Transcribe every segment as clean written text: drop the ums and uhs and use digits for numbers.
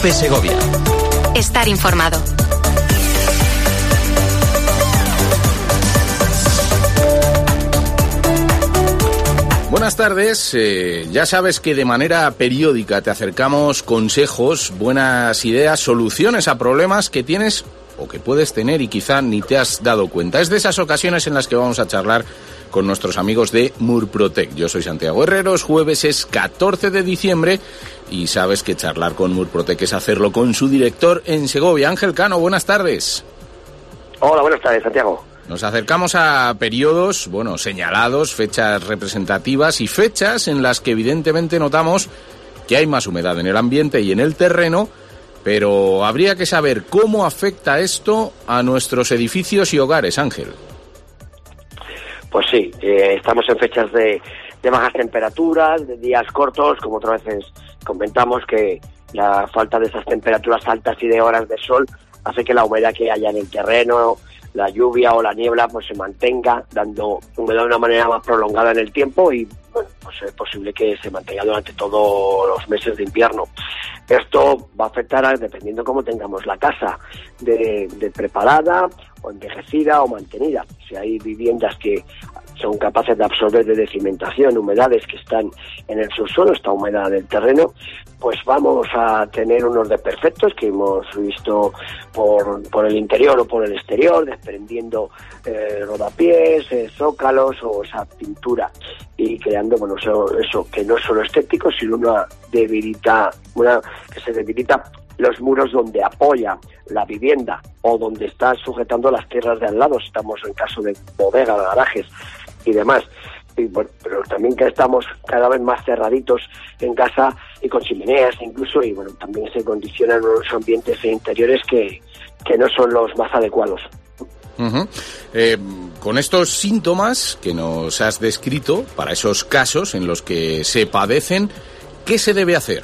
COPE Segovia. Estar informado. Buenas tardes, ya sabes que de manera periódica te acercamos consejos, buenas ideas, soluciones a problemas que tienes o que puedes tener y quizá ni te has dado cuenta. Es de esas ocasiones en las que vamos a charlar con nuestros amigos de Murprotec. Yo soy Santiago Herreros, jueves es 14 de diciembre y sabes que charlar con Murprotec es hacerlo con su director en Segovia. Ángel Cano, buenas tardes. Hola, buenas tardes, Santiago. Nos acercamos a periodos, señalados, fechas representativas y fechas en las que evidentemente notamos que hay más humedad en el ambiente y en el terreno, pero habría que saber cómo afecta esto a nuestros edificios y hogares, Ángel. Pues sí, estamos en fechas de bajas temperaturas, de días cortos, como otras veces comentamos que la falta de esas temperaturas altas y de horas de sol hace que la humedad que haya en el terreno, la lluvia o la niebla pues se mantenga dando humedad de una manera más prolongada en el tiempo y pues es posible que se mantenga durante todos los meses de invierno. Esto va a afectar dependiendo cómo tengamos la casa de preparada o envejecida o mantenida. Si hay viviendas que son capaces de absorber de cimentación, humedades que están en el subsuelo, esta humedad del terreno, pues vamos a tener unos desperfectos que hemos visto por el interior o por el exterior, desprendiendo rodapiés, zócalos o esa pintura y creando, eso que no es solo estético, sino que se debilita los muros donde apoya la vivienda o donde está sujetando las tierras de al lado, si estamos en caso de bodegas, garajes y demás. Pero también que estamos cada vez más cerraditos en casa y con chimeneas incluso, y también se condicionan los ambientes interiores que no son los más adecuados. Uh-huh. Con estos síntomas que nos has descrito, para esos casos en los que se padecen, ¿qué se debe hacer?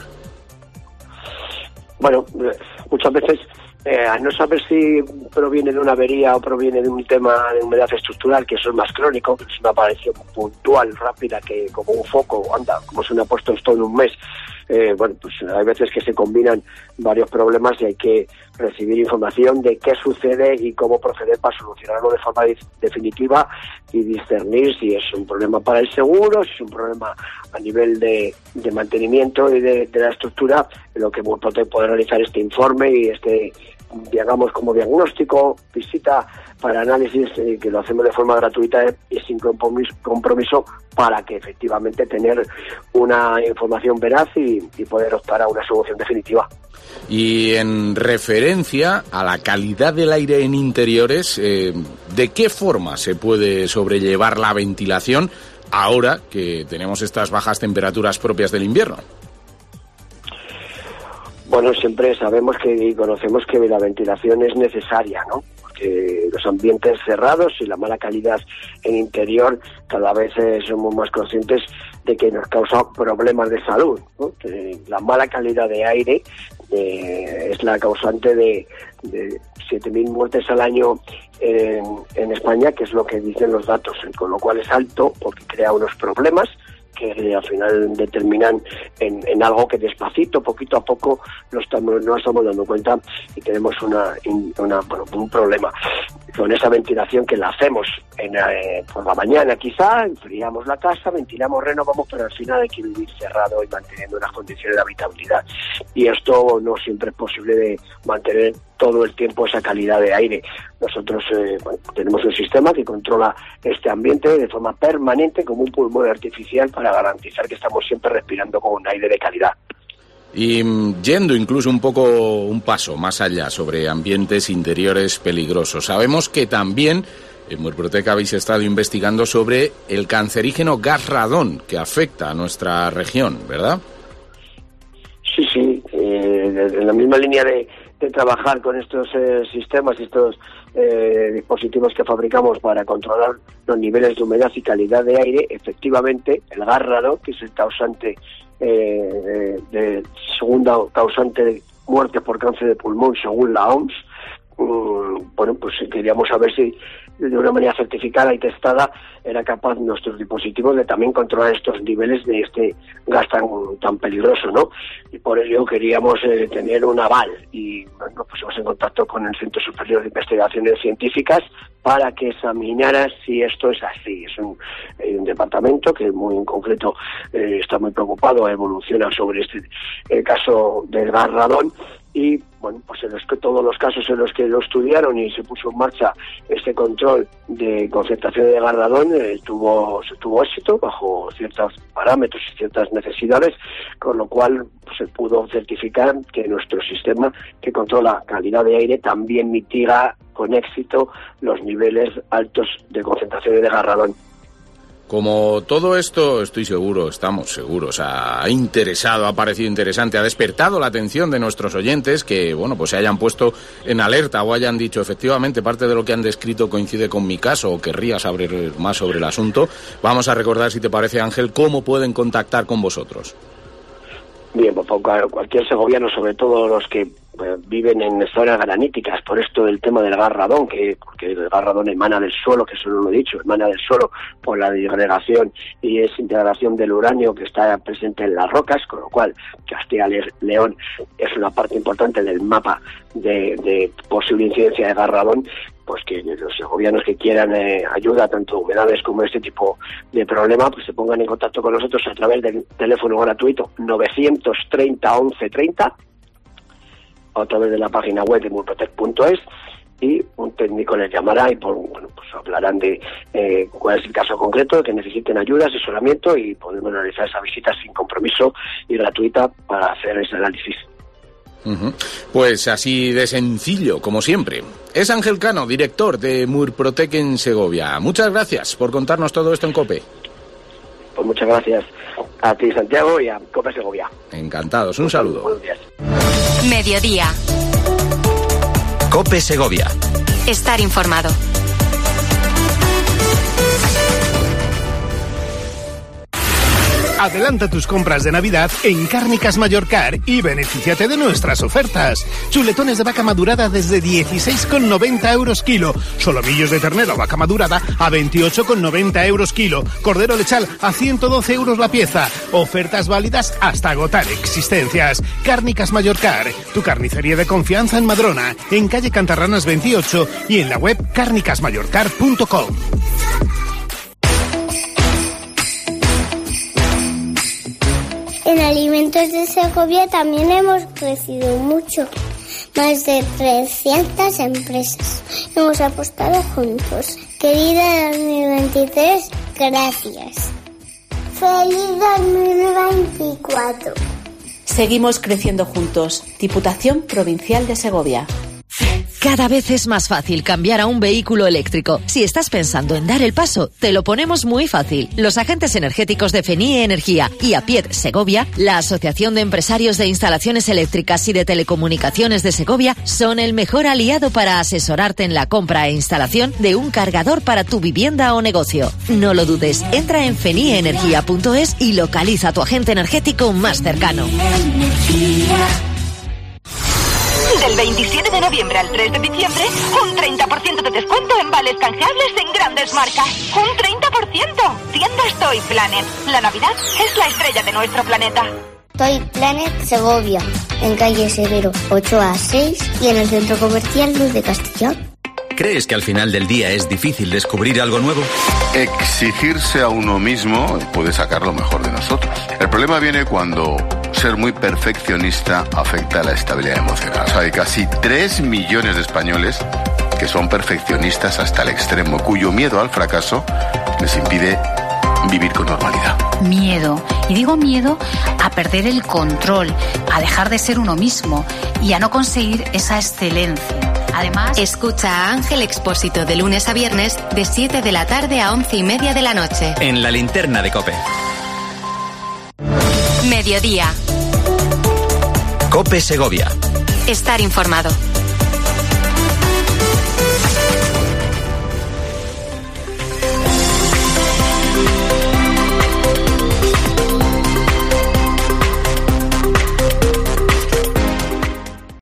Muchas veces al no saber si proviene de una avería o proviene de un tema de humedad estructural, que eso es más crónico, que es una aparición puntual, rápida, que como un foco, como se me ha puesto esto en un mes, hay veces que se combinan varios problemas y hay que recibir información de qué sucede y cómo proceder para solucionarlo de forma definitiva y discernir si es un problema para el seguro, si es un problema a nivel de mantenimiento y de la estructura, en lo que Murprotec puede realizar este informe y digamos como diagnóstico, visita para análisis, que lo hacemos de forma gratuita y sin compromiso para que efectivamente tener una información veraz y poder optar a una solución definitiva. Y en referencia a la calidad del aire en interiores, ¿de qué forma se puede sobrellevar la ventilación ahora que tenemos estas bajas temperaturas propias del invierno? Siempre sabemos y conocemos que la ventilación es necesaria, ¿no? Porque los ambientes cerrados y la mala calidad en interior cada vez somos más conscientes de que nos causa problemas de salud, ¿no? Que la mala calidad de aire es la causante de 7.000 muertes al año en España, que es lo que dicen los datos, con lo cual es alto porque crea unos problemas que al final determinan en algo que despacito, poquito a poco, no estamos dando cuenta y tenemos un problema. Con esa ventilación que la hacemos por la mañana quizá, enfriamos la casa, ventilamos, renovamos, pero al final hay que vivir cerrado y manteniendo unas condiciones de habitabilidad. Y esto no siempre es posible de mantener todo el tiempo esa calidad de aire. Nosotros tenemos un sistema que controla este ambiente de forma permanente como un pulmón artificial para garantizar que estamos siempre respirando con un aire de calidad. Y yendo incluso un paso más allá sobre ambientes interiores peligrosos, sabemos que también en Murprotec habéis estado investigando sobre el cancerígeno gas radón que afecta a nuestra región, ¿verdad? Sí, en la misma línea de trabajar con estos sistemas y estos dispositivos que fabricamos para controlar los niveles de humedad y calidad de aire, efectivamente el gas radón, que es el causante segunda causante de muerte por cáncer de pulmón según la OMS, bueno, pues queríamos saber si de una manera certificada y testada era capaz nuestros dispositivos de también controlar estos niveles de este gas tan peligroso, ¿no? Y por ello queríamos tener un aval y nos pusimos en contacto con el Centro Superior de Investigaciones Científicas para que examinara si esto es así. Es un departamento que muy en concreto está muy preocupado, evoluciona sobre este caso del gas radón. Y bueno, pues todos los casos en los que lo estudiaron y se puso en marcha este control de concentración de gas radón tuvo éxito bajo ciertos parámetros y ciertas necesidades, con lo cual pues, se pudo certificar que nuestro sistema que controla calidad de aire también mitiga con éxito los niveles altos de concentración de gas radón. Como todo esto, estamos seguros, ha interesado, ha parecido interesante, ha despertado la atención de nuestros oyentes que, bueno, pues se hayan puesto en alerta o hayan dicho, efectivamente, parte de lo que han descrito coincide con mi caso o querría saber más sobre el asunto. Vamos a recordar, si te parece, Ángel, cómo pueden contactar con vosotros. Bien, pues cualquier segoviano, sobre todo los que viven en zonas graníticas, por esto del tema del gas radón, porque el gas radón emana del suelo, que eso no lo he dicho, emana del suelo por la disgregación y es integración del uranio que está presente en las rocas, con lo cual Castilla y León es una parte importante del mapa de posible incidencia de gas radón. Pues que los segovianos que quieran ayuda, tanto humedades como este tipo de problema, pues se pongan en contacto con nosotros a través del teléfono gratuito 930 1130, a través de la página web de murprotec.es, y un técnico les llamará y pues hablarán de cuál es el caso concreto, que necesiten ayuda, asesoramiento, y podemos realizar esa visita sin compromiso y gratuita para hacer ese análisis. Pues así de sencillo, como siempre. Es Ángel Cano, director de Murprotec en Segovia. Muchas gracias por contarnos todo esto en COPE. Pues muchas gracias a ti, Santiago, y a COPE Segovia. Encantados, un saludo. Buenos días. Mediodía. COPE Segovia. Estar informado. Adelanta tus compras de Navidad en Cárnicas Mallorcar y benefíciate de nuestras ofertas. Chuletones de vaca madurada desde 16,90 euros kilo. Solomillos de ternera o vaca madurada a 28,90 euros kilo. Cordero lechal a 112 euros la pieza. Ofertas válidas hasta agotar existencias. Cárnicas Mallorcar, tu carnicería de confianza en Madrona, en calle Cantarranas 28 y en la web cárnicasmallorcar.com. En Alimentos de Segovia también hemos crecido mucho. Más de 300 empresas. Hemos apostado juntos. Querida 2023, gracias. ¡Feliz 2024! Seguimos creciendo juntos. Diputación Provincial de Segovia. Cada vez es más fácil cambiar a un vehículo eléctrico. Si estás pensando en dar el paso, te lo ponemos muy fácil. Los agentes energéticos de FENIE Energía y APIED Segovia, la Asociación de Empresarios de Instalaciones Eléctricas y de Telecomunicaciones de Segovia, son el mejor aliado para asesorarte en la compra e instalación de un cargador para tu vivienda o negocio. No lo dudes, entra en fenieenergia.es y localiza a tu agente energético más cercano. Del 27 de noviembre al 3 de diciembre, un 30% de descuento en vales canjeables en grandes marcas. ¡Un 30%! Tiendas Toy Planet. La Navidad es la estrella de nuestro planeta. Toy Planet Segovia, en calle Severo 8A6 y en el centro comercial Luz de Castellón. ¿Crees que al final del día es difícil descubrir algo nuevo? Exigirse a uno mismo puede sacar lo mejor de nosotros. El problema viene cuando ser muy perfeccionista afecta a la estabilidad emocional. O sea, hay casi 3 millones de españoles que son perfeccionistas hasta el extremo, cuyo miedo al fracaso les impide vivir con normalidad. Miedo. Y digo miedo a perder el control, a dejar de ser uno mismo y a no conseguir esa excelencia. Además, escucha a Ángel Expósito de lunes a viernes de 7 de la tarde a 11:30 de la noche. En la linterna de COPE. Mediodía. COPE Segovia. Estar informado.